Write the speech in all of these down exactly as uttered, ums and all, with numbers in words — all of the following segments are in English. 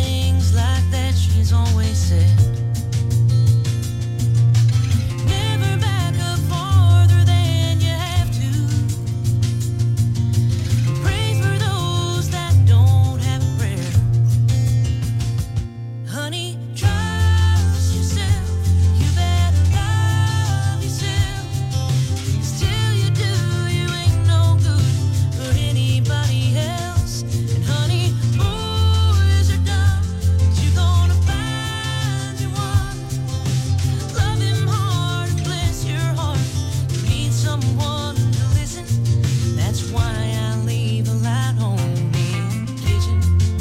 things like that she's always said. Never back up farther than you have to. Pray for those that don't have a prayer. Honey, trust yourself. You better love yourself. 'Cause till you do, you ain't no good for anybody else. And honey, boys are dumb, but you're gonna find you one. Love him hard and bless your heart. You need someone to listen. That's why I leave a light on in the kitchen.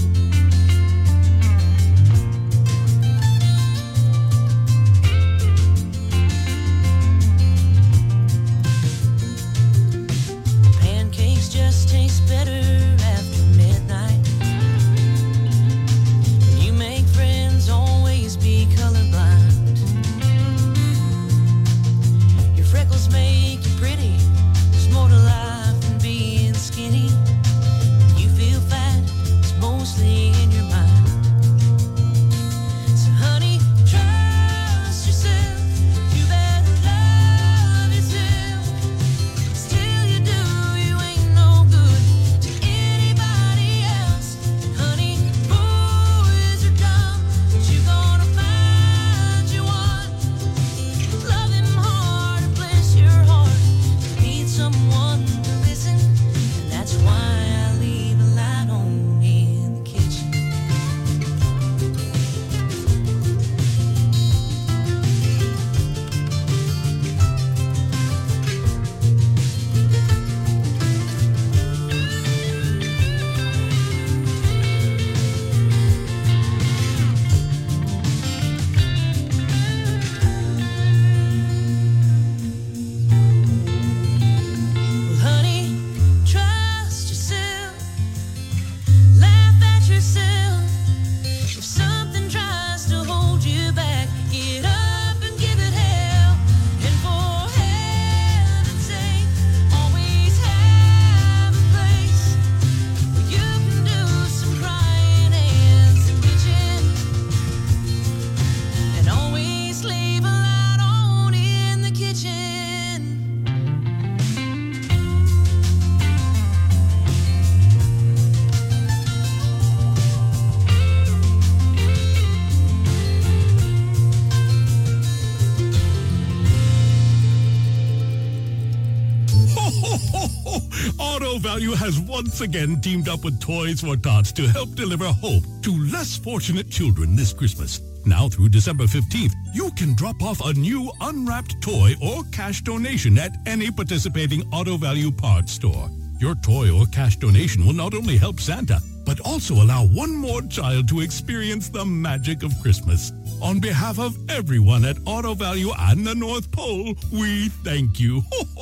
Pancakes just taste better after midnight. When you make friends, always be colorblind. Your freckles make you pretty. There's more to life than being skinny. When you feel fat, it's mostly in your mind. So honey, trust yourself. You better love yourself. 'Cause till you do, you ain't no good to anybody else. Honey, boys are dumb, but you're gonna find you one. Love him hard and bless your heart. You need someone to listen, and that's why I leave a light on in the kitchen. Well, honey, trust yourself. Laugh at yourself. If something tries to hold you back, get up and give it hell. And for heaven's sake, always have a place where you can do some crying and some bitching. And always leave a light on in the kitchen. Auto Value has once again teamed up with Toys for Tots to help deliver hope to less fortunate children this Christmas. Now through December fifteenth, you can drop off a new unwrapped toy or cash donation at any participating Auto Value parts store. Your toy or cash donation will not only help Santa, but also allow one more child to experience the magic of Christmas. On behalf of everyone at Auto Value and the North Pole, we thank you.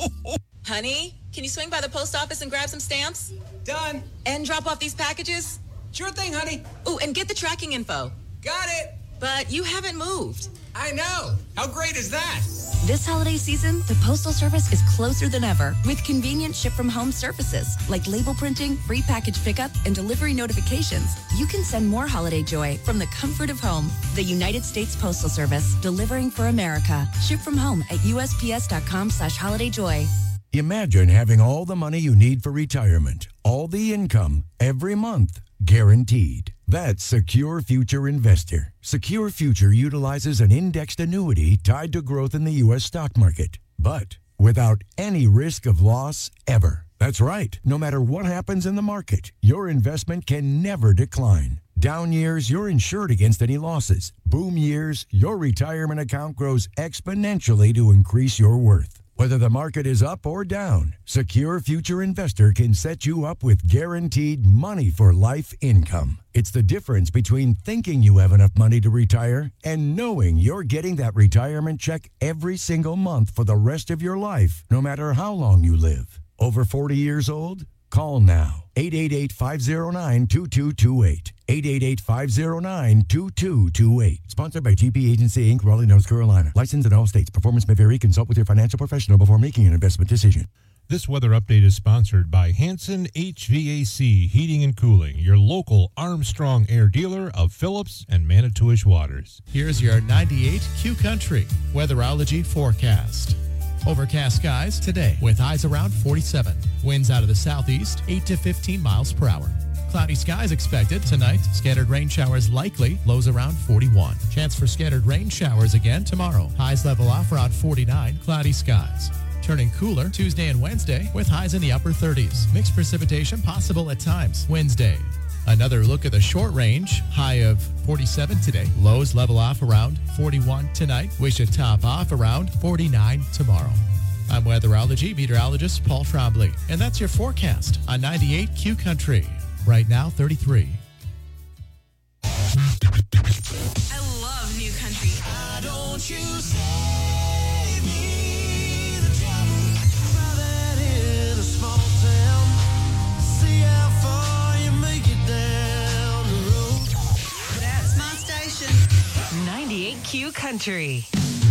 Honey, can you swing by the post office and grab some stamps? Done. And drop off these packages? Sure thing, honey. Ooh, and get the tracking info. Got it. But you haven't moved. I know. How great is that? This holiday season, the Postal Service is closer than ever with convenient ship-from-home services like label printing, free package pickup, and delivery notifications. You can send more holiday joy from the comfort of home. The United States Postal Service, delivering for America. Ship from home at U S P S dot com slash holiday joy. Imagine having all the money you need for retirement, all the income, every month, guaranteed. That's Secure Future Investor. Secure Future utilizes an indexed annuity tied to growth in the U S stock market, but without any risk of loss ever. That's right. No matter what happens in the market, your investment can never decline. Down years, you're insured against any losses. Boom years, your retirement account grows exponentially to increase your worth. Whether the market is up or down, Secure Future Investor can set you up with guaranteed money for life income. It's the difference between thinking you have enough money to retire and knowing you're getting that retirement check every single month for the rest of your life, no matter how long you live. Over forty years old? Call now. eight eight eight, five oh nine, two two two eight. eight eight eight, five oh nine, two two two eight. Sponsored by G P Agency, Incorporated, Raleigh, North Carolina. Licensed in all states. Performance may vary. Consult with your financial professional before making an investment decision. This weather update is sponsored by Hanson H V A C Heating and Cooling, your local Armstrong Air dealer of Phillips and Manitowish Waters. Here's your ninety-eight Q Country Weatherology forecast. Overcast skies today with highs around forty-seven. Winds out of the southeast, eight to fifteen miles per hour. Cloudy skies expected tonight. Scattered rain showers likely. Lows around forty-one. Chance for scattered rain showers again tomorrow. Highs level off around forty-nine. Cloudy skies. Turning cooler Tuesday and Wednesday with highs in the upper thirties. Mixed precipitation possible at times. Wednesday. Another look at the short range. High of forty-seven today. Lows level off around forty-one tonight. We should top off around forty-nine tomorrow. I'm weatherology meteorologist Paul Trombley, and that's your forecast on ninety-eight Q Country. Right now, thirty-three. I love New Country. Why don't you save me the trouble? Try that in a small town. See how far you make it down the road. That's my station. ninety-eight Q Country.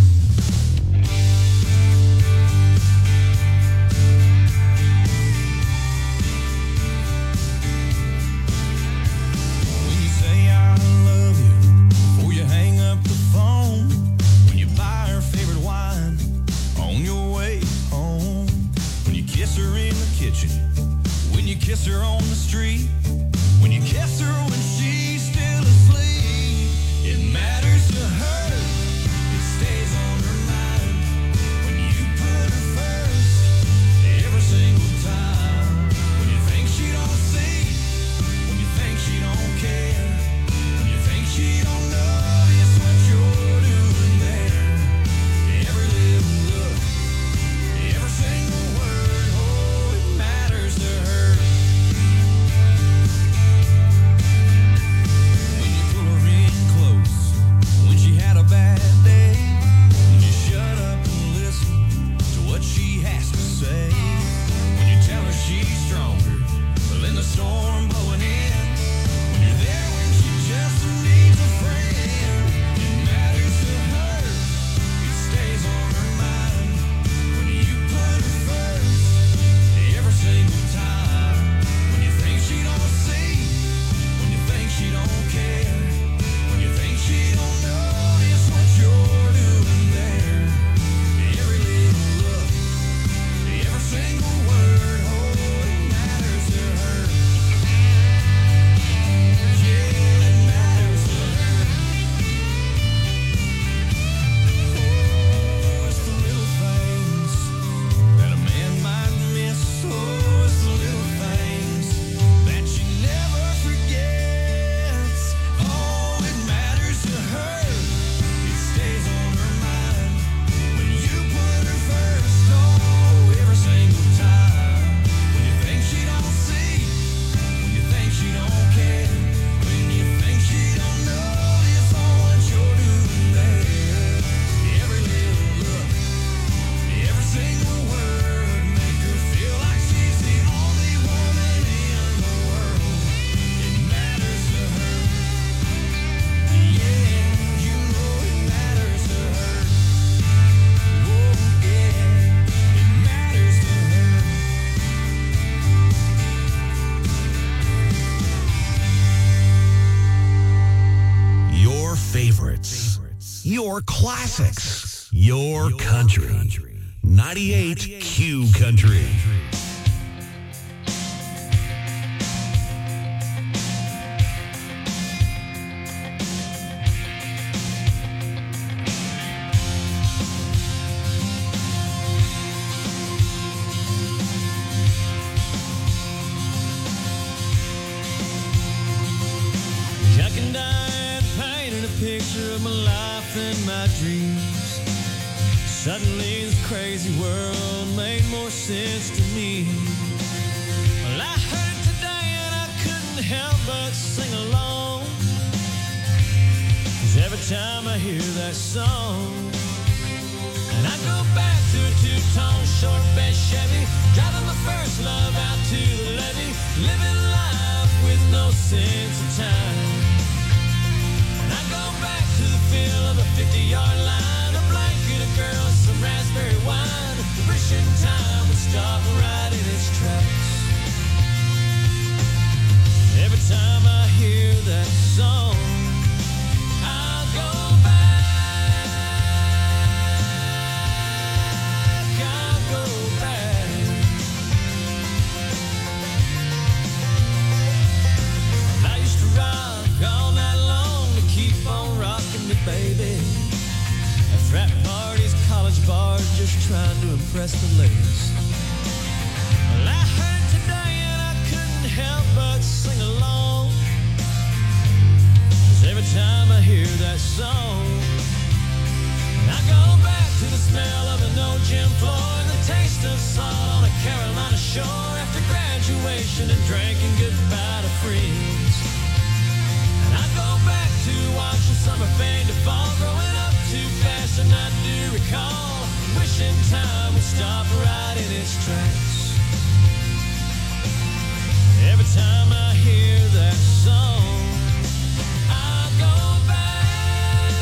Kiss her on the street, when you kiss her when she's still asleep, it matters to her, it stays on her mind, when you put her first, every single time, when you think she don't see, when you think she don't care, when you think she don't notice what you're doing there, every little look, every single word, oh, it matters to her. Bad day, when you shut up and listen to what she has to say, when you tell her she's stronger than the storm blowing in, when you're there when she just needs a friend, it matters to her, it stays on her mind, when you put her first, every single time, when you think she don't see, when you think she don't care, when you think she don't know you're doing there, every little look, every single word, oh, it matters to her. Yeah, it matters to her. Oh, it's the little things that a man might miss. Oh, it's the little things that she never forgets. Oh, it matters to her. Stays on her mind when you put her first, oh, every single time, when you think she don't see, when you think she don't care, when you think she don't notice what you're doing there, every little look, every single word, make her feel like she's the only woman in the world, it matters to her, yeah, you know it matters to her. Oh, yeah, it matters to her. Your favorites, your classics, your country. ninety-eight Q Country. Jack and Diane painted a picture of my life and my dreams. Suddenly this crazy world made more sense to me. Well, I heard it today and I couldn't help but sing along. 'Cause every time I hear that song, and I go back to a two-tone short bed Chevy, driving my first love out to the levee, living life with no sense of time. And I go back to the feel of a fifty-yard line, a blanket of girls, some raspberry wine, wishing time would stop right. just trying to impress the ladies. Well, I heard today and I couldn't help but sing along. 'Cause every time I hear that song, I go back to the smell of an old gym floor and the taste of salt on a Carolina shore after graduation and drinking goodbye to friends. And I go back to watching summer fade to fall, growing up too fast, and I do recall wishing time would stop right in its tracks. Every time I hear that song, I go back,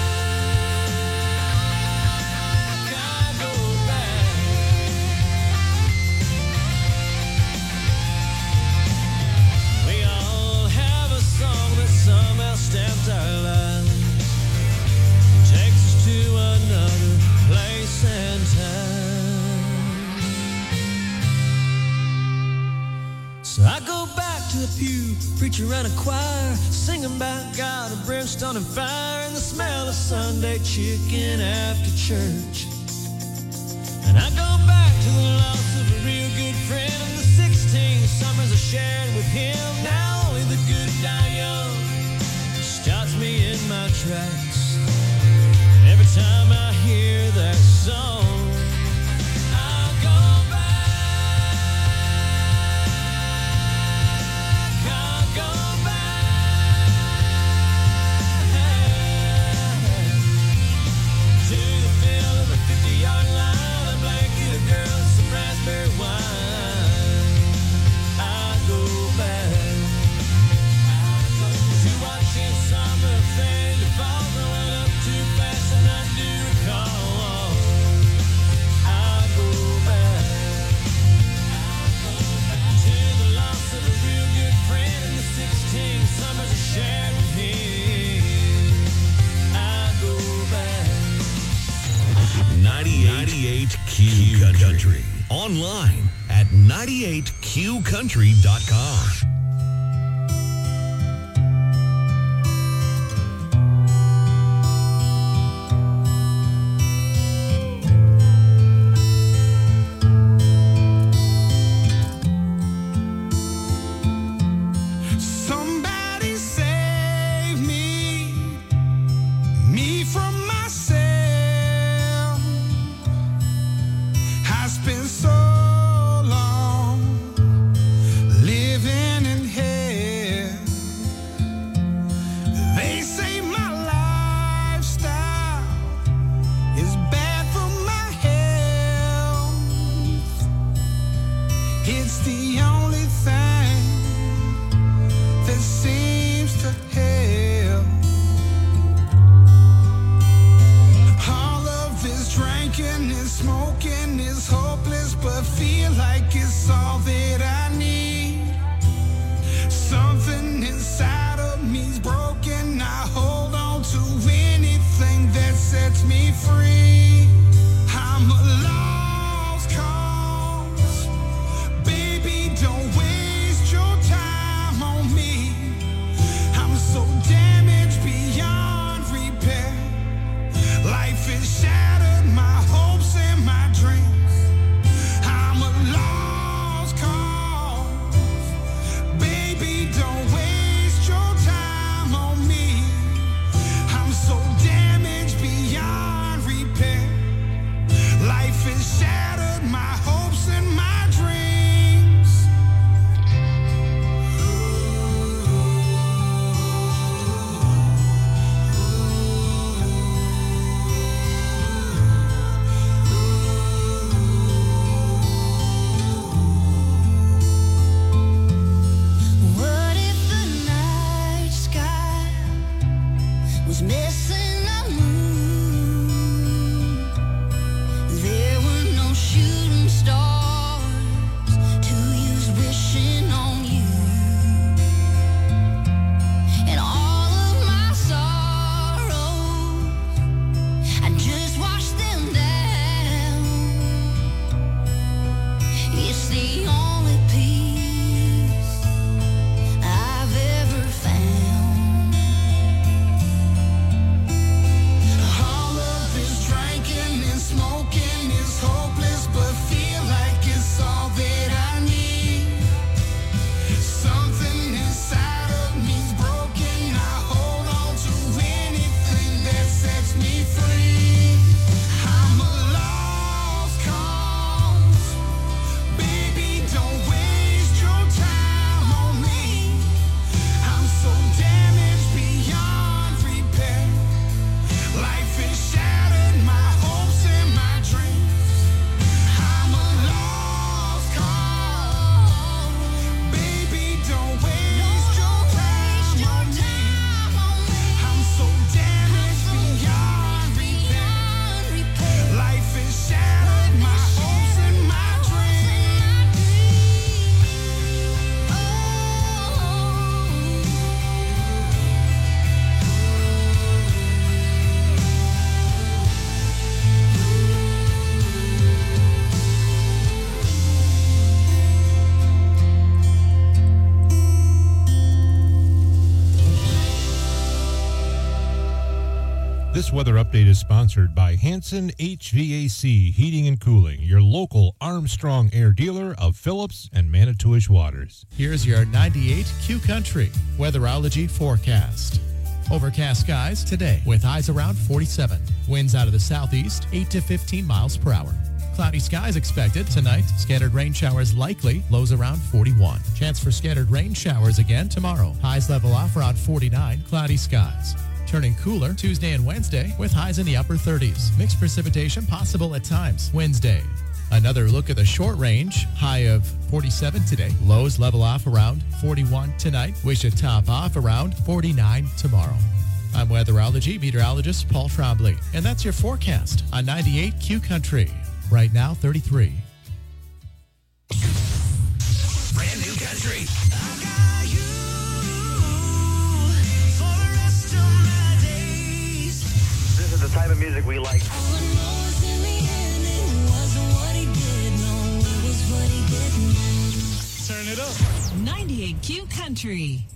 I go back. We all have a song that somehow stamped our lives, takes us to another place and time. So I go back to the pew, preacher and a choir, singing about God and brimstone and fire and the smell of Sunday chicken after church. And I go back to the loss of a real good friend and the sixteen summers I shared with him. Now only the good die young stops me in my tracks. Every time I hear that song, I go back, I go back to the feel of a fifty-yard line, a blanket of girls, some raspberry wine. I go back to watching summer fade to fall, growing up too fast, and I do recall. I go back to the loss of a real good friend and the sixteen summers I shared with him. I go back. ninety-eight Q Country. Online at ninety-eight q country dot com. Somebody save me, me from myself. I spent so long living in hell. They say my lifestyle is bad for my health. It's the only thing that seems to help. All of this drinking and smoking is hopeless, but feel like it's all that I need. Something inside of me's broken. I hold on to anything that sets me free. I'm a lost cause. Baby, don't waste your time on me. I'm so damaged beyond repair. Life has shattered my hopes and my dreams. I'm a lost cause. Baby, don't waste your time on me. I'm so damaged beyond repair. Life has shattered my hopes and my dreams. What if the night sky was missing a moon? There were no shooting stars to use wishing on you. And all of my sorrows, I just washed them down. It's the only peace I've ever found. This weather update is sponsored by Hanson H V A C Heating and Cooling, your local Armstrong Air dealer of Phillips and Manitowish Waters. Here's your ninety-eight Q Country weatherology forecast. Overcast skies today with highs around forty-seven. Winds out of the southeast, eight to fifteen miles per hour. Cloudy skies expected tonight. Scattered rain showers likely. Lows around forty-one. Chance for scattered rain showers again tomorrow. Highs level off around forty-nine. Cloudy skies. Turning cooler Tuesday and Wednesday with highs in the upper thirties. Mixed precipitation possible at times. Wednesday. Another look at the short range. High of forty-seven today. Lows level off around forty-one tonight. We should top off around forty-nine tomorrow. I'm weatherology meteorologist Paul Trombley, and that's your forecast on ninety-eight Q Country. Right now, thirty-three. Brand new country. I got you for the rest of my days. This is the type of music we like. All I know is in the end, it wasn't what he did. No, it was what he didn't. Turn it up. ninety-eight Q Country.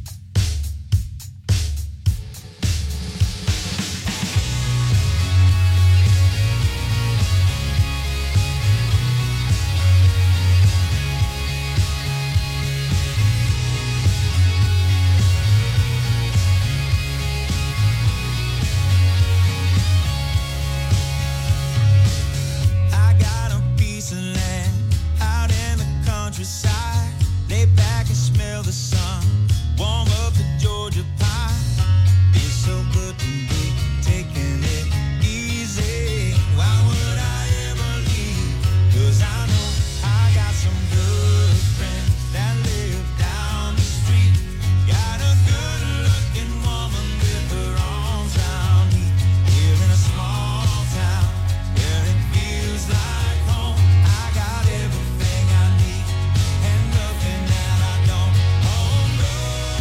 Countryside, lay back and smell the sun, warm up the Georgia pie. Feels so good to be taking it easy. Why would I ever leave? 'Cause I know I got some good friends that live down the street. Got a good looking woman with her arms around me. Here in a small town where it feels like home. I got everything I need. Nothing that I don't. Oh no.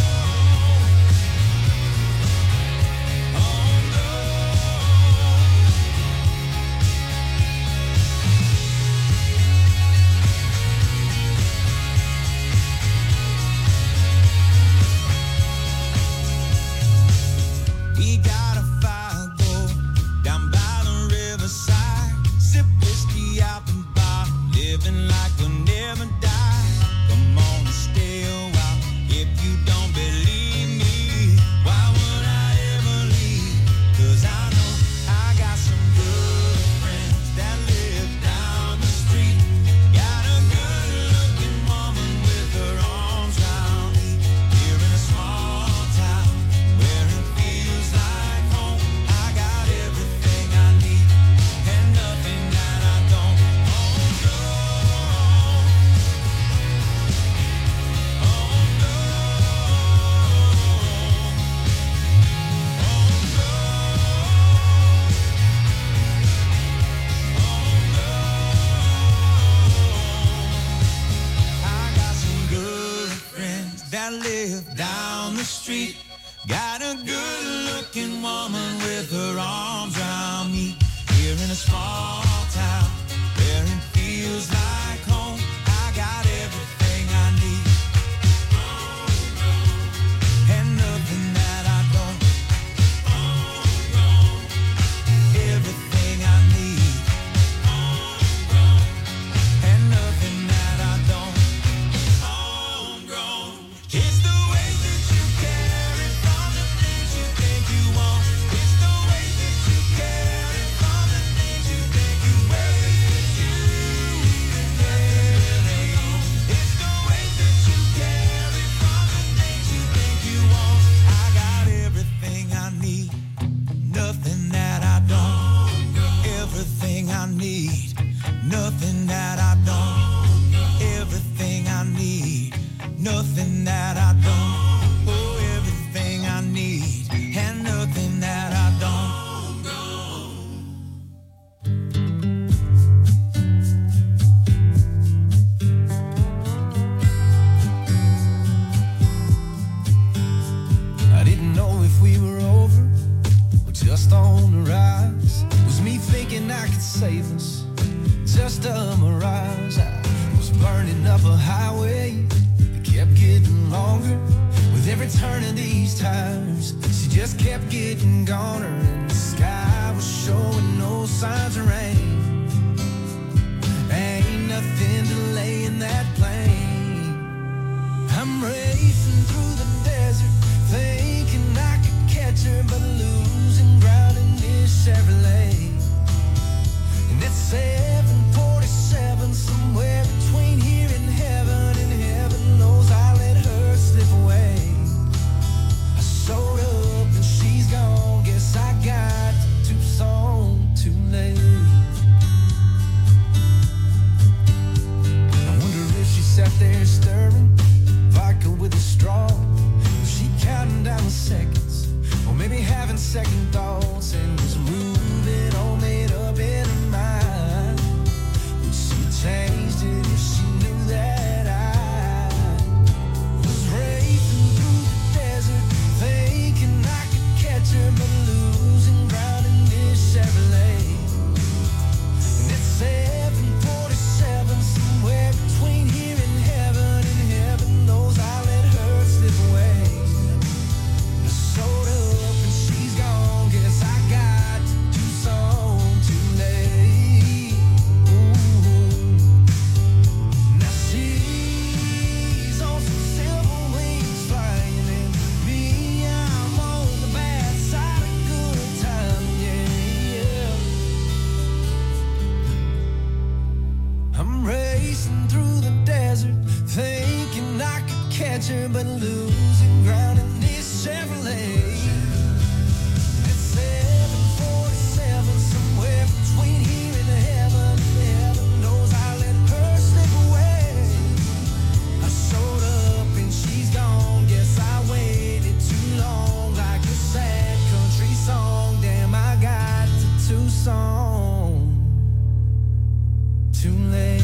Oh no. We got a fire go down by the riverside. Sip whiskey out the bar, living like we'll never die. Come on and stay a while. If you don't believe me, why would I ever leave? 'Cause I know I got some good friends that live down the street. Got a good looking woman with her arms around me. Here in a small town where it feels like home. I got everything I need and nothing that I don't. Oh no. I got some good friends that live down the street. Got a good looking woman with her arms around me. Here in a small town where it feels like home. I got everything I need and nothing that I don't. Everything I need and nothing that I don't. Homegrown. It's the way that you carry from the things you think you want. It's the way that you carry from the things you think you wear. It's you and everything. It's the way that you carry from the things you think you want. I got everything I need, nothing that I don't. Everything I need, nothing that I don't. Everything I need, nothing that I don't. Oh, everything I need and nothing that I don't. I didn't know if we were over or just on the rise. Was me thinking I could save us? Just a mirage. I was burning up a highway that kept getting longer. With every turn of these tires, she just kept getting goner. And the was showing no signs of rain. Ain't nothing delaying that plane. I'm racing through the desert, thinking I could catch her, but losing ground in this Chevrolet. And it's seven forty-seven, somewhere between here and heaven, and heaven knows I let her slip away. I showed up and she's gone, guess I got to Tucson too late. I wonder if she sat there stirring vodka with a straw. Was she counting down the seconds, or maybe having second thoughts, and was moving all made up in her mind? Would she changed it if she knew that I was racing through the desert, thinking I could catch her, but losing ground in this Chevrolet. And it's seven forty-seven, somewhere between here and heaven, and heaven knows I let her slip away. I showed up and she's gone, guess I got to Tucson too late. Ooh. Now she's on some silver wings flying, and me, I'm on the bad side of good time, yeah, yeah. I'm racing through the desert, thinking I could catch her, but losing ground in this Chevrolet. It's seven forty-seven, somewhere between here and heaven. Heaven knows I let her slip away. I showed up and she's gone, guess I waited too long, like a sad country song. Damn, I got to Tucson too late.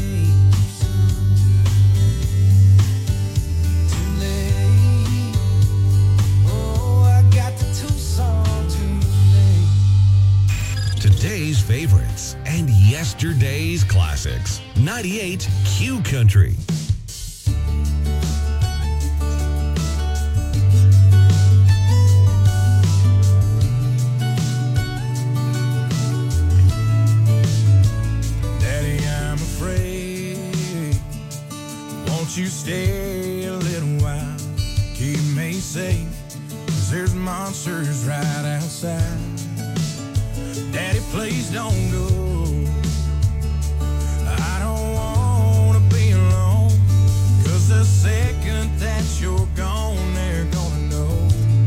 Too late. Oh, I got to Tucson too late. Today's favorites and yesterday's classics. ninety-eight Q Country. Daddy, I'm afraid. Won't you stay a little while? Keep me safe, 'cause there's monsters right outside. Daddy, please don't go. I don't wanna be alone, 'cause the second that you're gone, they're gonna know.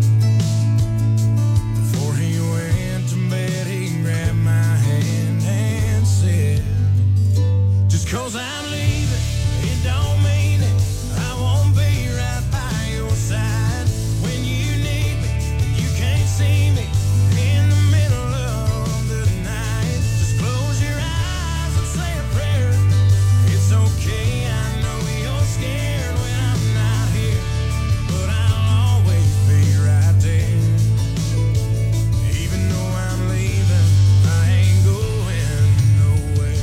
Before he went to bed, he grabbed my hand and said, just 'cause I'm leaving, it don't mean it. I won't be right by your side. When you need me, you can't see me in the middle of the night. Just close your eyes and say a prayer. It's okay, I know you're scared when I'm not here, but I'll always be right there. Even though I'm leaving, I ain't going nowhere.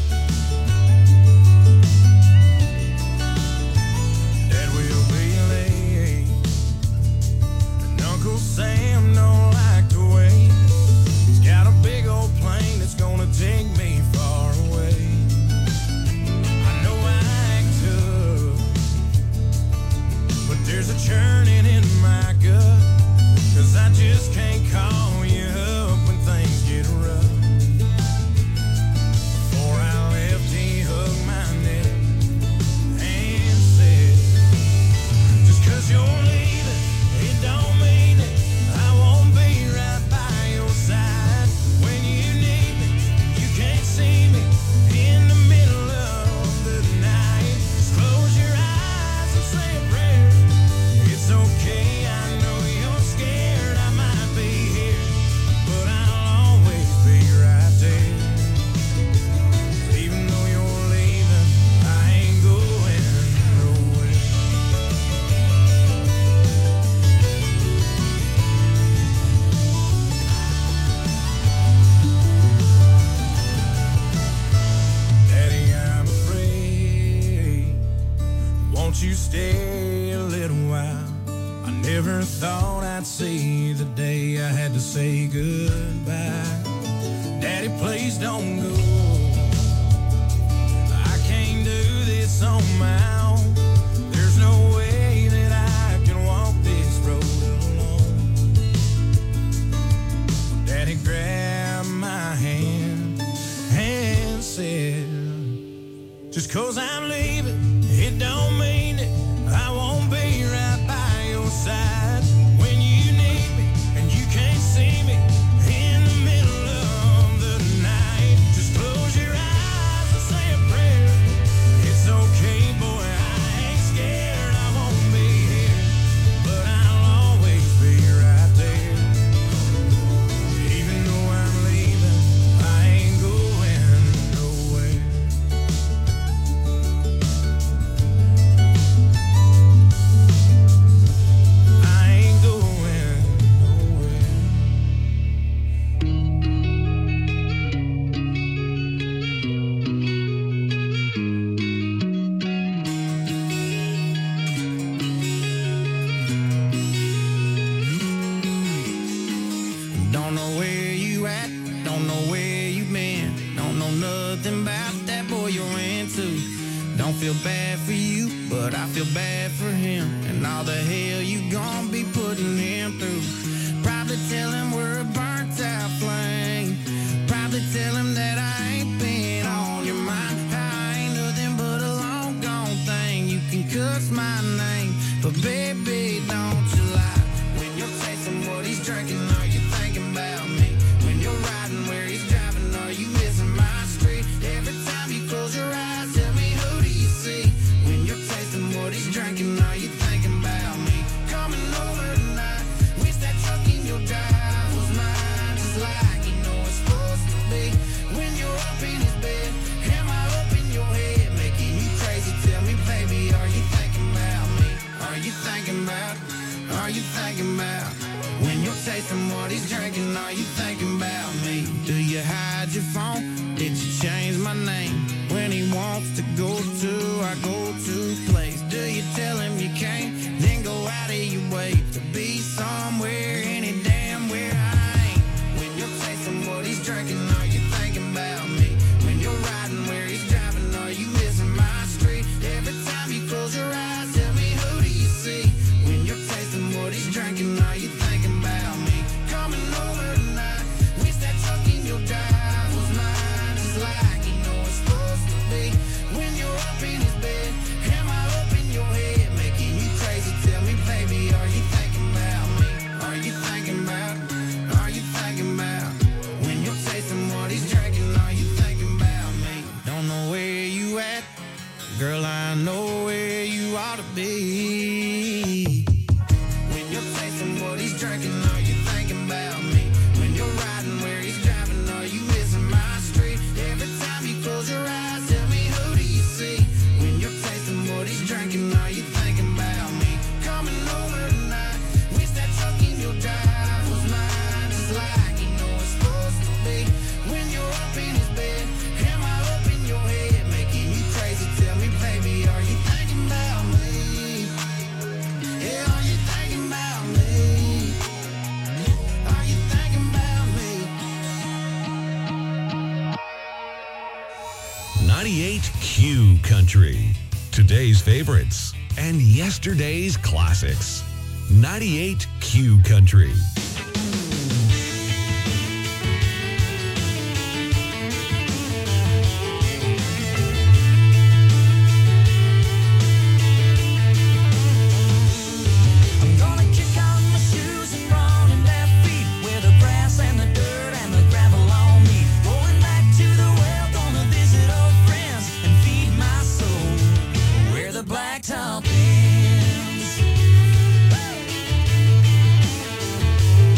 Dad will be late, and Uncle Sam don't like to wait. He's got a big old plane that's gonna take me far away. I know I act tough, but there's a churning in my gut, 'cause I just can't call you up when things get rough. Before I left, he hugged my neck and said, just 'cause you're leaving, it don't mean it. I won't be right by your side. When you need me, you can't see me in the middle of the night. Just close your eyes and say a prayer. It's okay, I know you're scared. I might be here, but I'll always be right there. Even though you're leaving, I ain't going nowhere. Daddy, I'm afraid. Won't you stay a little while? I never thought I'd see the day I had to say goodbye. Daddy, please don't go. I can't do this on my own. There's no way that I can walk this road alone. Daddy grabbed my hand and said, just 'cause I'm leaving, it don't mean that I won't be right by your side. When you need me and you can't see me in the middle of the night, just close your eyes and say a prayer. It's okay, boy, I ain't scared. I won't be here, but I'll always be right there. Even though I'm leaving, I ain't going nowhere. I ain't going nowhere. Don't know where you at, don't know where you been, don't know nothing about that boy you're into. Don't feel bad for you, but I feel bad for him and all the hell you gon' be putting him through. Probably tell him we're a burnt out flame. Probably tell him that I ain't been on your mind. I ain't nothing but a long gone thing. You can cuss my name, but baby, don't you lie. When you're tasting what he's drinking, are you thinking about me? When you're riding where he's driving, are you missing my street? Every time you close your eyes, tell me, who do you see? When you're tasting what he's drinking, are you thinking about me? Coming over tonight, wish that truck in your drive was mine, just like you know it's supposed to be. When you're up in his bed, am I up in your head, making you crazy? Tell me, baby, are you thinking about me? Are you thinking about, are you thinking about? When you're tasting what he's drinking, are you thinking about me? Do you hide your phone? Did you change my name? When he wants to go to our go-to place, do you tell him you can't? Then go out of your way to be somewhere, any damn where I ain't. When you're tasting what he's drinking, are you thinking about me? When you're riding where he's driving, are you missing my street? Every time you close your eyes, tell me, who do you see? When you're tasting what he's drinking, are you thinking about me? Coming over tonight, wish that truck in your drive was mine, just like you know it's supposed to be. When you're up in his bed, am I up in your head, making you crazy? Tell me, baby, are you thinking about me? Are you thinking about, are you thinking about? When you're tasting what he's drinking, are you thinking about me? Don't know where you at, girl, I know where you ought to be. When you're tasting what he's drinking, are you thinking about me? When you're riding where he's driving, are you missing my street? Every time you close your eyes, tell me, who do you see? When you're tasting what he's drinking, are you thinking about me? Coming over tonight, wish that truck in your drive was mine, just like you know it's supposed to be. When you're up in his bed, am I up in your head, making you crazy? Tell me, baby, are you thinking about me? Yeah, are you thinking about me? Are you thinking about me? ninety-eight Q Country. Today's favorites and yesterday's classics. ninety-eight Q Country. I'm gonna kick out my shoes and run in bare feet, where the grass and the dirt and the gravel on me. Going back to the well, gonna visit old friends and feed my soul where the blacktop ends.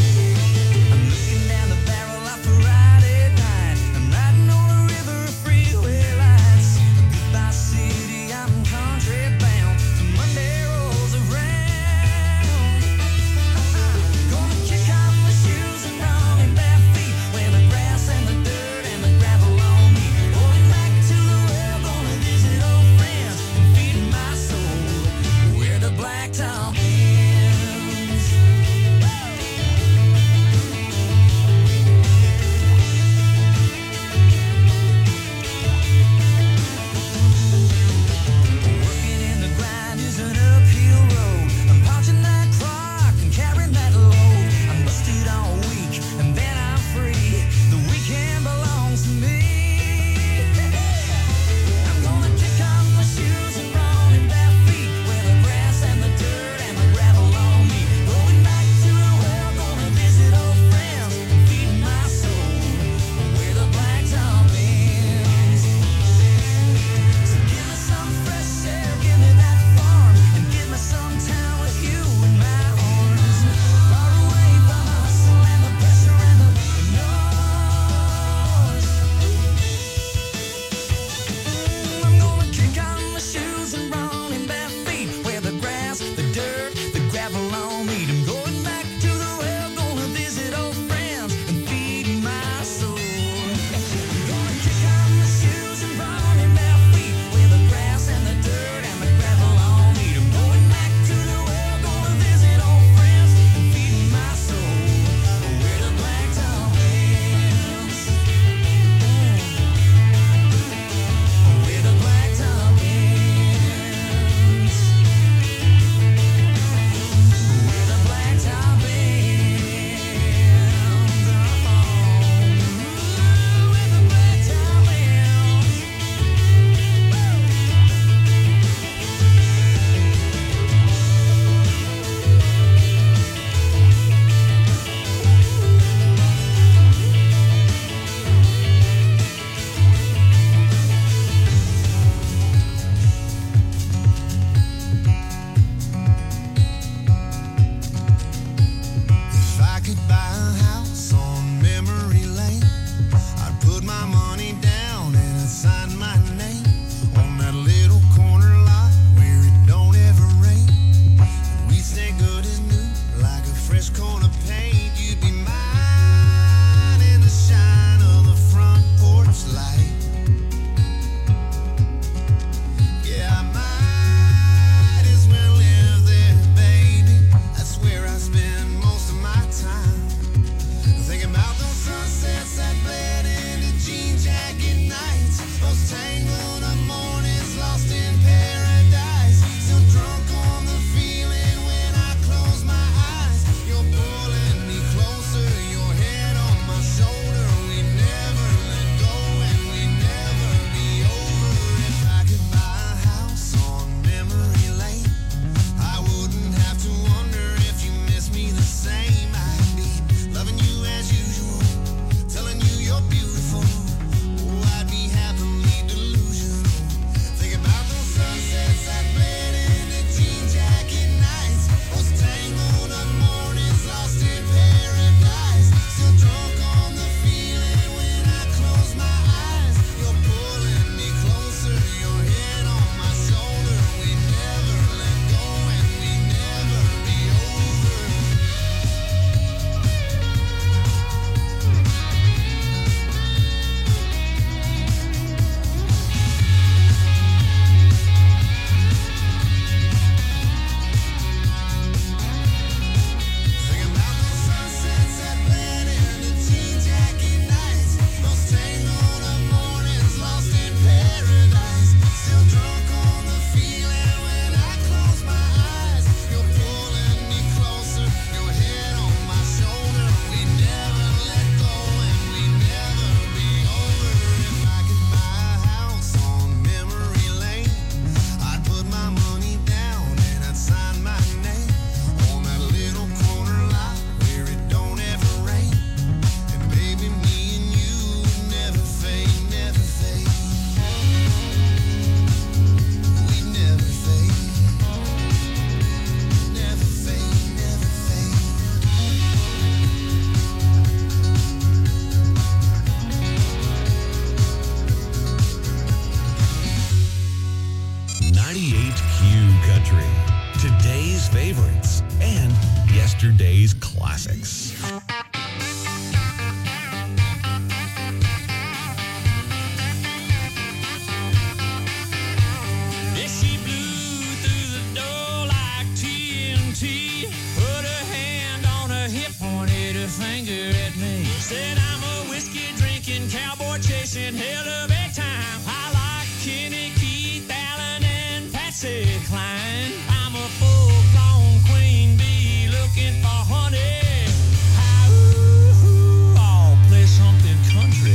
car chasing hell of a time. I like Kenny, Keith, Allen, and Patsy Cline. I'm a full-blown queen bee looking for honey. Hi, ooh, ooh, I'll play something country.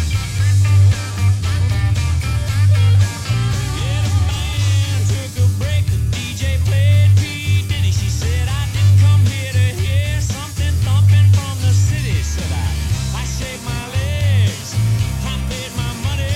Yeah, the band took a break. The D J played P. Diddy. She said, I didn't come here to hear something thumping from the city. Said I, I shaved my legs, I paid my money.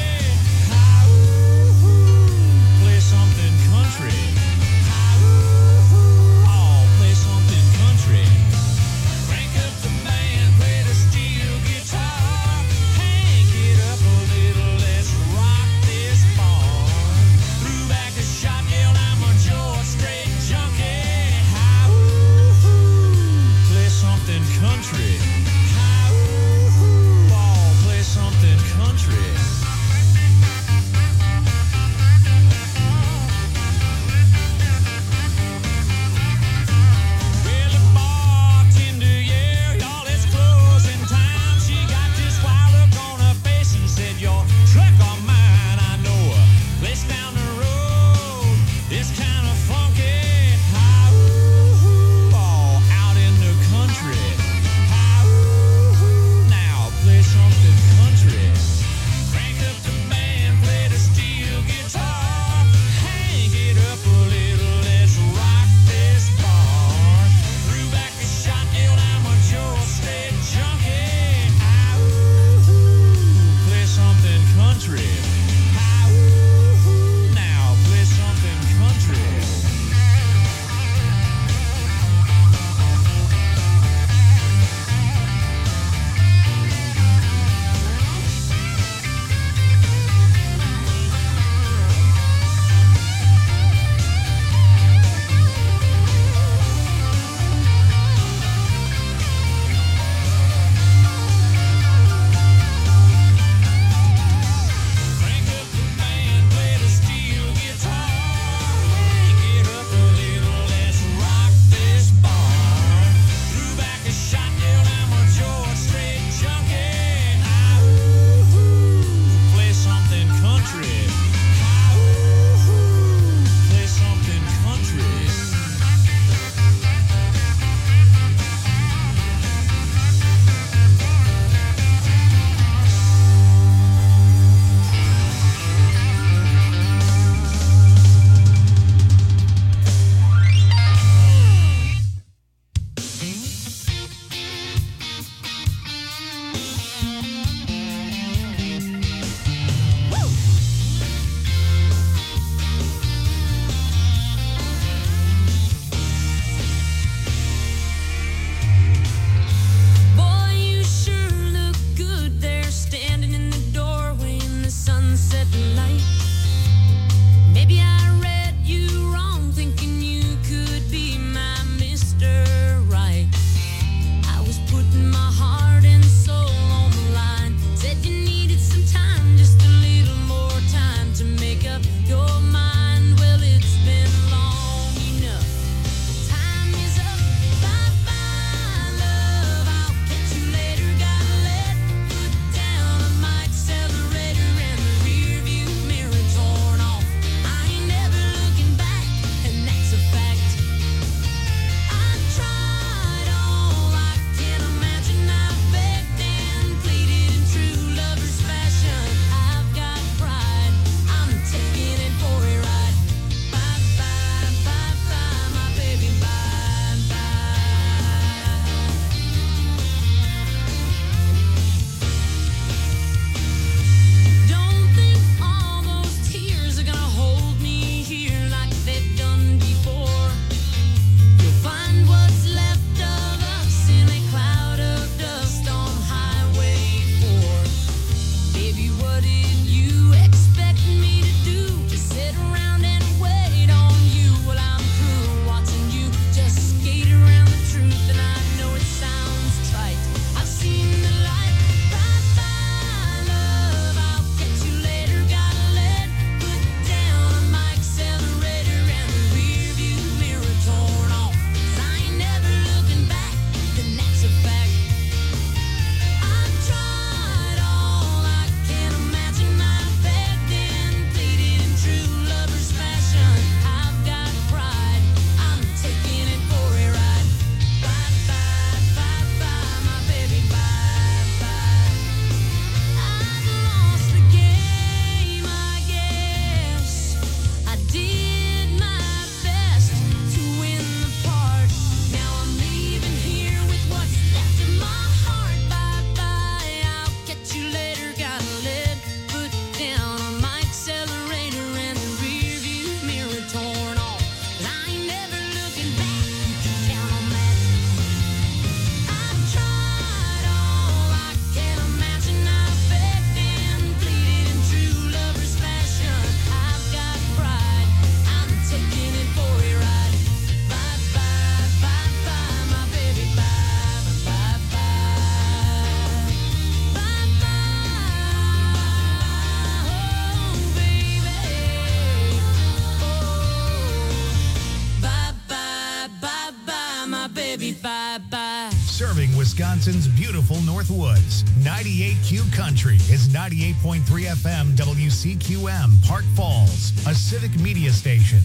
Wisconsin's beautiful North Woods. ninety-eight Q Country is ninety-eight point three F M W C Q M, Park Falls, a civic media station.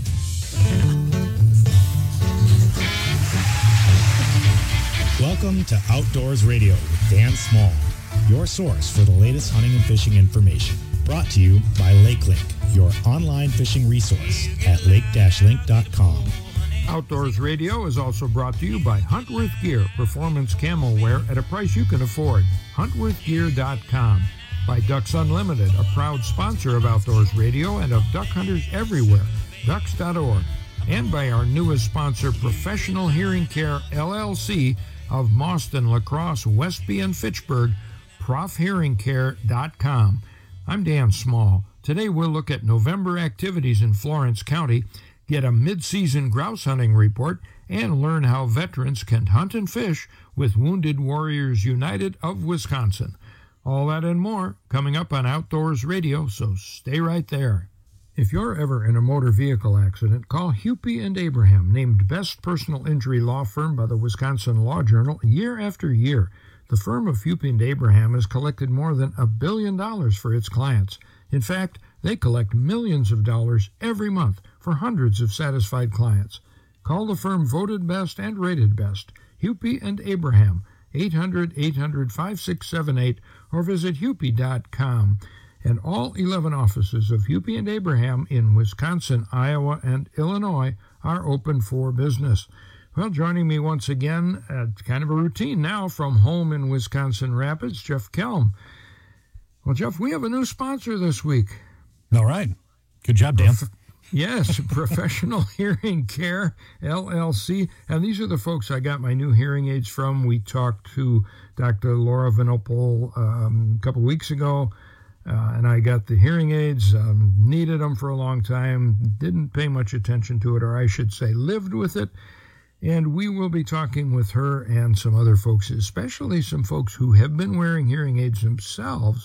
Welcome to Outdoors Radio with Dan Small, your source for the latest hunting and fishing information. Brought to you by LakeLink, your online fishing resource at lake dash link dot com. Outdoors Radio is also brought to you by Huntworth Gear, performance camo wear at a price you can afford. huntworth gear dot com. By Ducks Unlimited, a proud sponsor of Outdoors Radio and of duck hunters everywhere, ducks dot org. And by our newest sponsor, Professional Hearing Care, L L C, of Mauston, La Crosse, Westby, and Fitchburg, prof hearing care dot com. I'm Dan Small. Today we'll look at November activities in Florence County, get a mid-season grouse hunting report, and learn how veterans can hunt and fish with Wounded Warriors United of Wisconsin. All that and more coming up on Outdoors Radio, so stay right there. If you're ever in a motor vehicle accident, call Hupy and Abraham, named Best Personal Injury Law Firm by the Wisconsin Law Journal year after year. The firm of Hupy and Abraham has collected more than a billion dollars for its clients. In fact, they collect millions of dollars every month for hundreds of satisfied clients. Call the firm voted best and rated best, Hupy and Abraham, eight hundred, eight hundred, five six seven eight, or visit hupy dot com. And all eleven offices of Hupy and Abraham in Wisconsin, Iowa, and Illinois are open for business. Well, joining me once again, uh, kind of a routine now, from home in Wisconsin Rapids, Jeff Kelm. Well, Jeff, we have a new sponsor this week. All right. Good job, Dan. Prof- yes, Professional Hearing Care, L L C. And these are the folks I got my new hearing aids from. We talked to Doctor Laura Vanopel um, a couple weeks ago. Uh, and I got the hearing aids, um, needed them for a long time, didn't pay much attention to it, or I should say lived with it. And we will be talking with her and some other folks, especially some folks who have been wearing hearing aids themselves,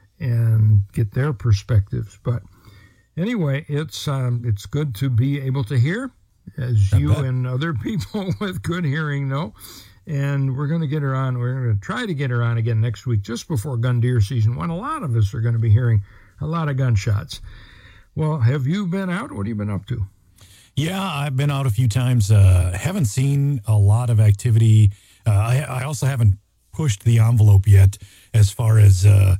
and get their perspectives. But anyway, it's um, it's good to be able to hear, as you and other people with good hearing know. And we're going to get her on. We're going to try to get her on again next week, just before gun deer season, when a lot of us are going to be hearing a lot of gunshots. Well, have you been out? What have you been up to? Yeah, I've been out a few times. Uh, haven't seen a lot of activity. Uh, I, I also haven't pushed the envelope yet as far as uh,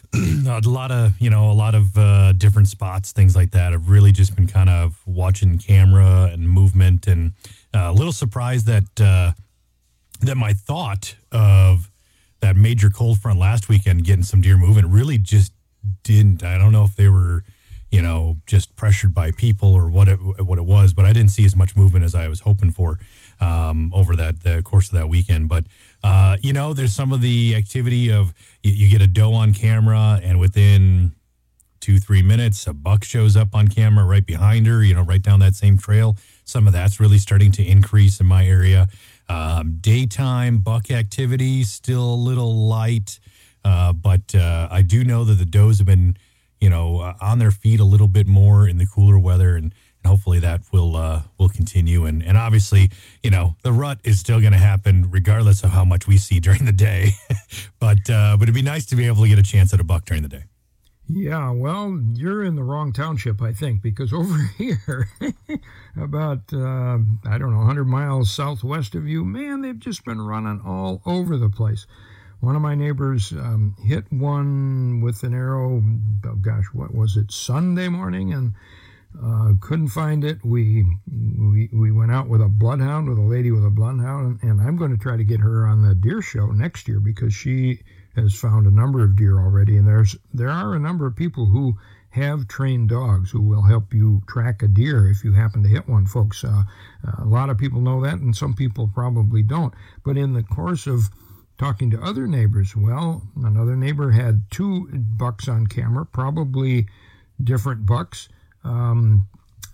a lot of, you know, a lot of uh, different spots, things like that. I've really just been kind of watching camera and movement, and uh, a little surprised that uh, that my thought of that major cold front last weekend getting some deer moving really just didn't. I don't know if they were, you know, just pressured by people or what it what it was, but I didn't see as much movement as I was hoping for um, over that the course of that weekend. But uh, you know, there's some of the activity of you, you get a doe on camera, and within two three minutes, a buck shows up on camera right behind her. You know, right down that same trail. Some of that's really starting to increase in my area. Um, daytime buck activity still a little light, uh, but uh, I do know that the does have been, you know, uh, on their feet a little bit more in the cooler weather, and, and hopefully that will uh, will continue. And, and obviously, you know, the rut is still going to happen regardless of how much we see during the day. but uh, but it'd be nice to be able to get a chance at a buck during the day. Yeah, well, you're in the wrong township, I think, because over here, about, uh, I don't know, one hundred miles southwest of you, man, they've just been running all over the place. One of my neighbors um, hit one with an arrow, oh gosh, what was it, Sunday morning, and uh, couldn't find it. We, we we went out with a bloodhound, with a lady with a bloodhound, and I'm going to try to get her on the deer show next year, because she has found a number of deer already, and there's there are a number of people who have trained dogs who will help you track a deer if you happen to hit one, folks. Uh, a lot of people know that, and some people probably don't. But in the course of talking to other neighbors, well, another neighbor had two bucks on camera, probably different bucks. Um,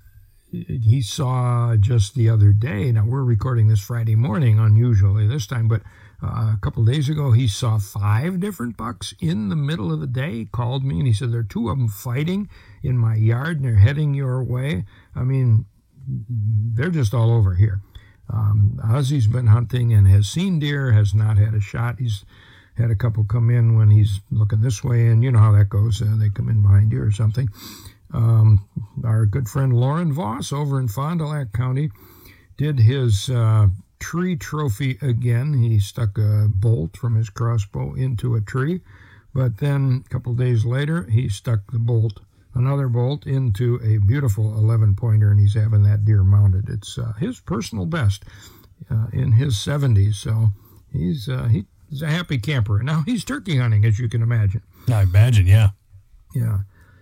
he saw just the other day, now we're recording this Friday morning, unusually this time, but Uh, a couple of days ago, he saw five different bucks in the middle of the day. He called me and he said, there are two of them fighting in my yard and they're heading your way. I mean, they're just all over here. Um, Ozzy's been hunting and has seen deer, has not had a shot. He's had a couple come in when he's looking this way, and you know how that goes. Uh, they come in behind deer or something. Um, our good friend Lauren Voss over in Fond du Lac County did his uh, tree trophy again. He stuck a bolt from his crossbow into a tree, but then a couple days later, he stuck the bolt, another bolt, into a beautiful eleven-pointer, and he's having that deer mounted. It's uh, his personal best uh, in his seventies, so he's uh, he, he's a happy camper. Now, he's turkey hunting, as you can imagine. I imagine, yeah. Yeah.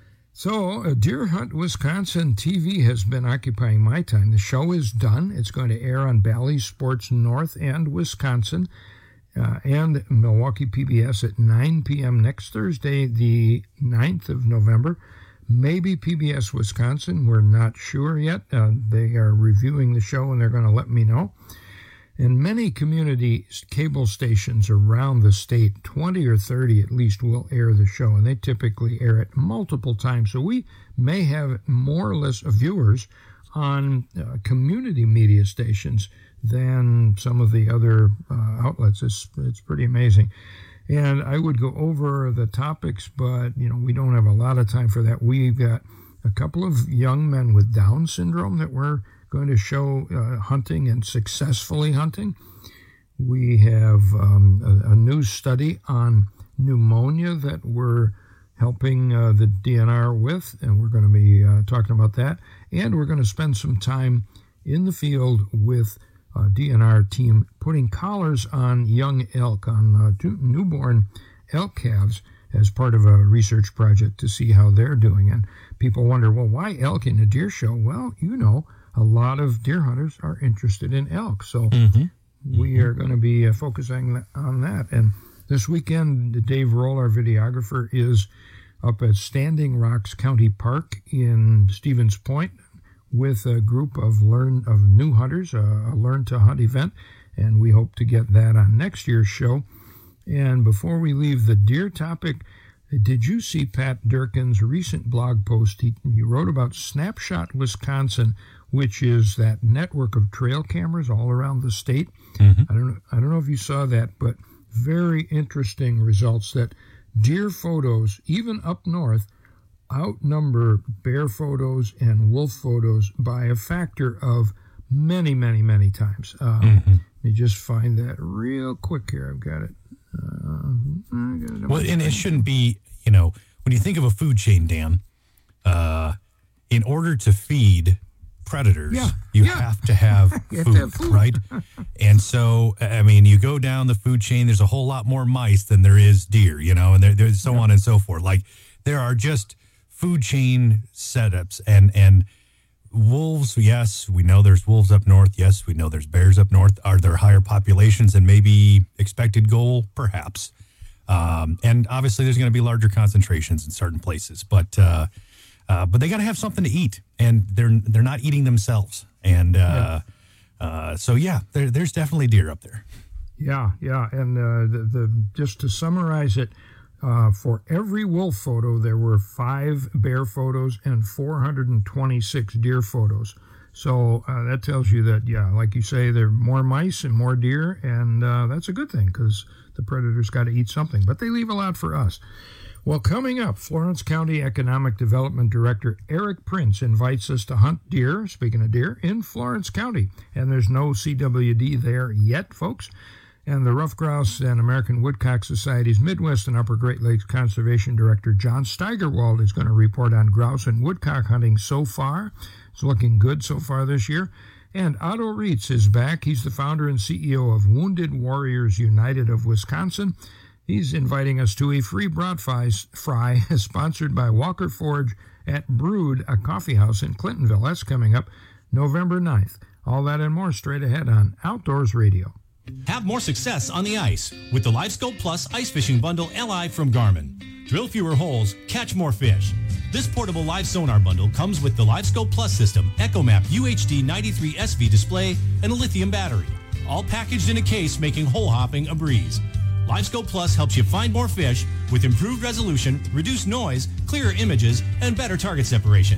So, uh, Deer Hunt Wisconsin T V has been occupying my time. The show is done. It's going to air on Bally Sports North and Wisconsin uh, and Milwaukee P B S at nine p.m. next Thursday, the ninth of November. Maybe P B S Wisconsin. We're not sure yet. Uh, they are reviewing the show, and they're going to let me know. And many community cable stations around the state, twenty or thirty at least, will air the show, and they typically air it multiple times. So we may have more or less viewers on uh, community media stations than some of the other uh, outlets. It's, it's pretty amazing. And I would go over the topics, but, you know, we don't have a lot of time for that. We've got a couple of young men with Down syndrome that we're going to show uh, hunting and successfully hunting. We have um, a, a new study on pneumonia that we're helping uh, the D N R with, and we're going to be uh, talking about that. And we're going to spend some time in the field with a D N R team putting collars on young elk, on uh, two newborn elk calves, as part of a research project to see how they're doing. And people wonder, well, why elk in a deer show? Well, you know, a lot of deer hunters are interested in elk. So mm-hmm. we are going to be uh, focusing on that. And this weekend, Dave Roll, our videographer, is up at Standing Rocks County Park in Stevens Point with a group of learn of new hunters, a Learn to Hunt event. And we hope to get that on next year's show. And before we leave the deer topic, did you see Pat Durkin's recent blog post? He, he wrote about Snapshot Wisconsin, which is that network of trail cameras all around the state. Mm-hmm. I don't know, I don't know if you saw that, but very interesting results that deer photos, even up north, outnumber bear photos and wolf photos by a factor of many, many, many times. Um, mm-hmm. Let me just find that real quick here. I've got it. Uh, well, and it shouldn't be, you know, when you think of a food chain, Dan, uh, in order to feed predators, yeah, you yeah. have to have, you food, have to have food, right? And so, I mean, you go down the food chain, there's a whole lot more mice than there is deer, you know, and there, there's so yeah. on and so forth. Like, there are just food chain setups, and, and wolves, yes, we know there's wolves up north. Yes, we know there's bears up north. Are there higher populations than maybe expected goal? Perhaps. Um, and obviously there's going to be larger concentrations in certain places, but uh, uh, but they got to have something to eat, and they're they're not eating themselves. And uh, yeah. uh, so, yeah, there, there's definitely deer up there. Yeah, yeah. And uh, the, the just to summarize it, Uh, for every wolf photo, there were five bear photos and four hundred twenty-six deer photos. So uh, that tells you that, yeah, like you say, there are more mice and more deer, and uh, that's a good thing because the predators got to eat something. But they leave a lot for us. Well, coming up, Florence County Economic Development Director Eric Prince invites us to hunt deer, speaking of deer, in Florence County. And there's no C W D there yet, folks. And the Rough Grouse and American Woodcock Society's Midwest and Upper Great Lakes Conservation Director John Steigerwald is going to report on grouse and woodcock hunting so far. It's looking good so far this year. And Otto Reitz is back. He's the founder and C E O of Wounded Warriors United of Wisconsin. He's inviting us to a free brat fry sponsored by Walker Forge at Brood, a coffee house in Clintonville. That's coming up November ninth. All that and more straight ahead on Outdoors Radio. Have more success on the ice with the LiveScope Plus Ice Fishing Bundle L I from Garmin. Drill fewer holes, catch more fish. This portable live sonar bundle comes with the LiveScope Plus system, EchoMap U H D ninety-three S V display, and a lithium battery. All packaged in a case, making hole hopping a breeze. LiveScope Plus helps you find more fish with improved resolution, reduced noise, clearer images, and better target separation.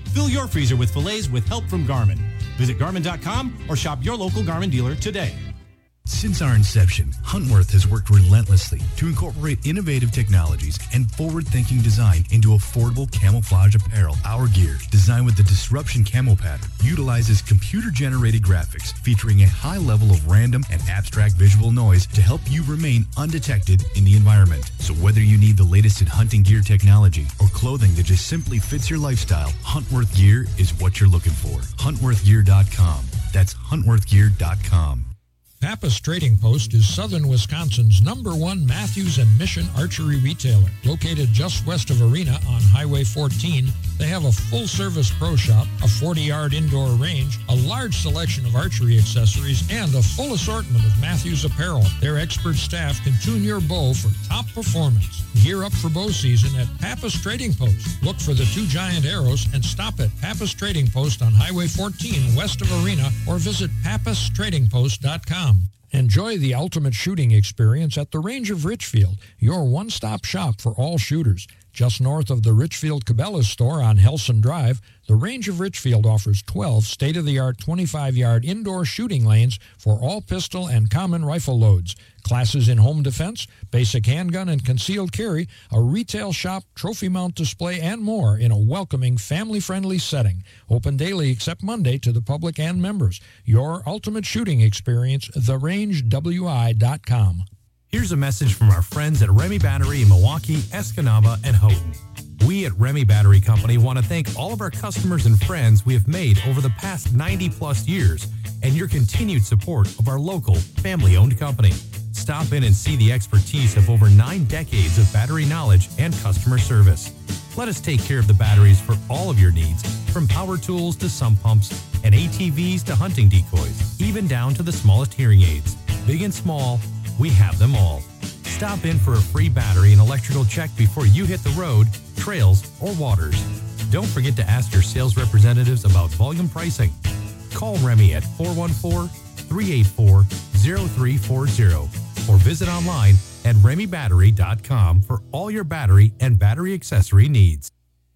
Fill your freezer with fillets with help from Garmin. Visit Garmin dot com or shop your local Garmin dealer today. Since our inception, Huntworth has worked relentlessly to incorporate innovative technologies and forward-thinking design into affordable camouflage apparel. Our gear, designed with the Disruption Camo pattern, utilizes computer-generated graphics featuring a high level of random and abstract visual noise to help you remain undetected in the environment. So whether you need the latest in hunting gear technology or clothing that just simply fits your lifestyle, Huntworth Gear is what you're looking for. Huntworth Gear dot com. That's Huntworth Gear dot com. Pappas Trading Post is southern Wisconsin's number one Matthews and Mission archery retailer. Located just west of Arena on Highway fourteen, they have a full-service pro shop, a forty-yard indoor range, a large selection of archery accessories, and a full assortment of Matthews apparel. Their expert staff can tune your bow for top performance. Gear up for bow season at Pappas Trading Post. Look for the two giant arrows and stop at Pappas Trading Post on Highway fourteen west of Arena or visit pappas trading post dot com. Enjoy the ultimate shooting experience at the Range of Richfield, your one-stop shop for all shooters. Just north of the Richfield Cabela's store on Helson Drive, the Range of Richfield offers twelve state-of-the-art twenty-five-yard indoor shooting lanes for all pistol and common rifle loads, classes in home defense, basic handgun and concealed carry, a retail shop, trophy mount display, and more in a welcoming, family-friendly setting. Open daily except Monday to the public and members. Your ultimate shooting experience, the range w i dot com. Here's a message from our friends at Remy Battery in Milwaukee, Escanaba, and Houghton. We at Remy Battery Company want to thank all of our customers and friends we have made over the past ninety plus years and your continued support of our local family-owned company. Stop in and see the expertise of over nine decades of battery knowledge and customer service. Let us take care of the batteries for all of your needs, from power tools to sump pumps and A T Vs to hunting decoys, even down to the smallest hearing aids. Big and small, we have them all. Stop in for a free battery and electrical check before you hit the road, trails, or waters. Don't forget to ask your sales representatives about volume pricing. Call Remy at four one four, three eight four, zero three four zero or visit online at remy battery dot com for all your battery and battery accessory needs.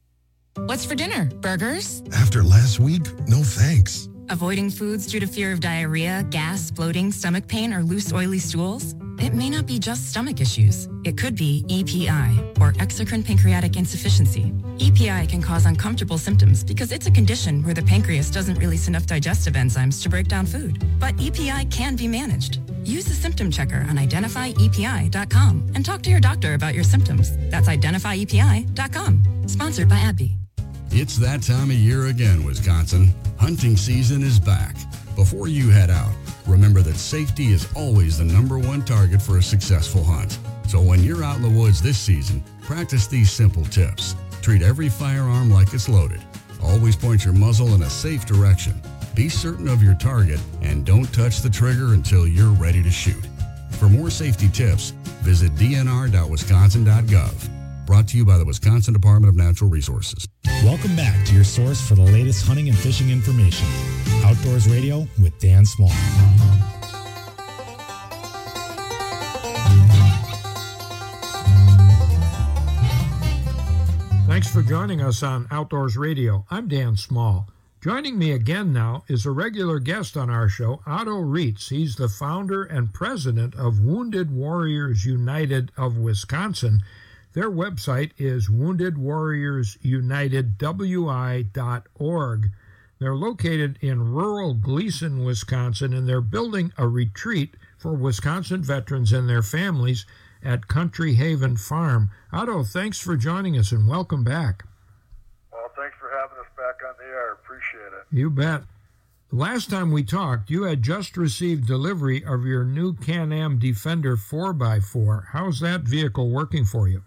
What's for dinner? Burgers? After last week, no thanks. Avoiding foods due to fear of diarrhea, gas, bloating, stomach pain, or loose, oily stools? It may not be just stomach issues. It could be E P I, or exocrine pancreatic insufficiency. E P I can cause uncomfortable symptoms because it's a condition where the pancreas doesn't release enough digestive enzymes to break down food. But E P I can be managed. Use the symptom checker on identify E P I dot com and talk to your doctor about your symptoms. That's identify E P I dot com. Sponsored by AbbVie. It's that time of year again, Wisconsin. Hunting season is back. Before you head out, remember that safety is always the number one target for a successful hunt. So when you're out in the woods this season, practice these simple tips. Treat every firearm like it's loaded. Always point your muzzle in a safe direction. Be certain of your target and don't touch the trigger until you're ready to shoot. For more safety tips, visit d n r dot wisconsin dot gov. Brought to you by the Wisconsin Department of Natural Resources. Welcome back to your source for the latest hunting and fishing information. Outdoors Radio with Dan Small. Thanks for joining us on Outdoors Radio. I'm Dan Small. Joining me again now is a regular guest on our show, Otto Reitz. He's the founder and president of Wounded Warriors United of Wisconsin. Their website is wounded warriors united w i dot org. They're located in rural Gleason, Wisconsin, and they're building a retreat for Wisconsin veterans and their families at Country Haven Farm. Otto, thanks for joining us and welcome back. Well, thanks for having us back on the air. Appreciate it. You bet. Last time we talked, you had just received delivery of your new Can-Am Defender four by four. How's that vehicle working for you?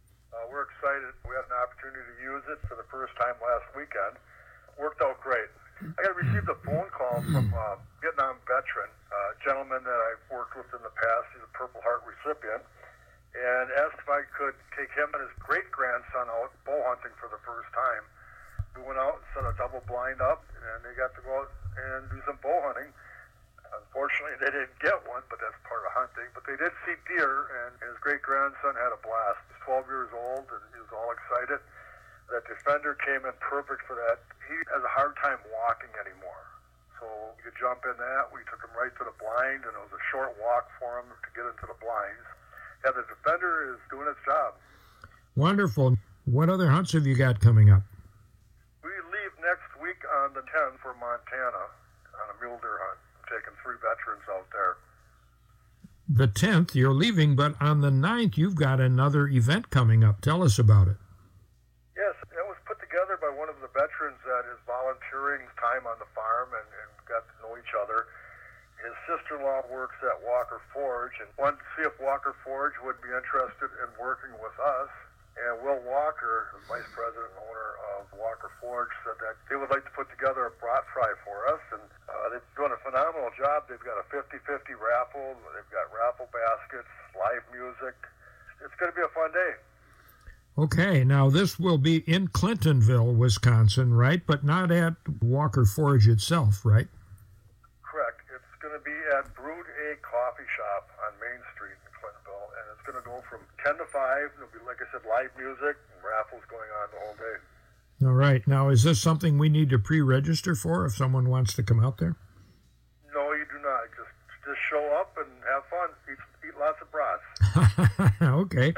It for the first time last weekend. Worked out great. I got received a phone call from a Vietnam veteran, a gentleman that I've worked with in the past. He's a Purple Heart recipient, and asked if I could take him and his great-grandson out bow hunting for the first time. We went out and set a double blind up, and they got to go out and do some bow hunting. Unfortunately, they didn't get one, but that's part of hunting. But they did see deer, and his great-grandson had a blast. He's twelve years old, and he was all excited. That defender came in perfect for that. He has a hard time walking anymore. So you jump in that. We took him right to the blind, and it was a short walk for him to get into the blinds. Yeah, the defender is doing its job. Wonderful. What other hunts have you got coming up? We leave next week on the tenth for Montana on a mule deer hunt. I'm taking three veterans out there. The tenth, you're leaving, but on the ninth, you've got another event coming up. Tell us about it. Yes, it was put together by one of the veterans that is volunteering time on the farm and, and got to know each other. His sister-in-law works at Walker Forge and wanted to see if Walker Forge would be interested in working with us. And Will Walker, the vice president and owner of Walker Forge, said that they would like to put together a brat fry for us. And uh, they're doing a phenomenal job. They've got a fifty-fifty raffle. They've got raffle baskets, live music. It's going to be a fun day. Okay, now this will be in Clintonville, Wisconsin, right? But not at Walker Forge itself, right? Correct. It's going to be at Brood A Coffee Shop on Main Street in Clintonville, and it's going to go from ten to five. There'll be, like I said, live music and raffles going on the whole day. All right. Now, is this something we need to pre-register for if someone wants to come out there? No, you do not. Just just show up and have fun. Eat, eat lots of brats. Okay.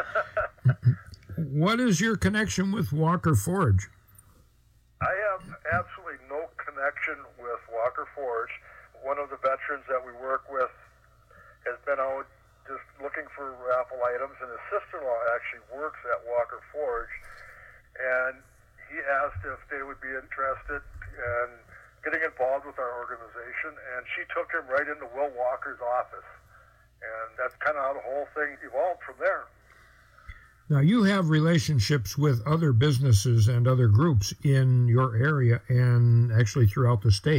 What is your connection with Walker Forge? I have absolutely no connection with Walker Forge. One of the veterans that we work with has been out just looking for raffle items, and his sister-in-law actually works at Walker Forge, and he asked if they would be interested in getting involved with our organization, and she took him right into Will Walker's office, and that's kind of how the whole thing evolved from there. Now, you have relationships with other businesses and other groups in your area and actually throughout the state.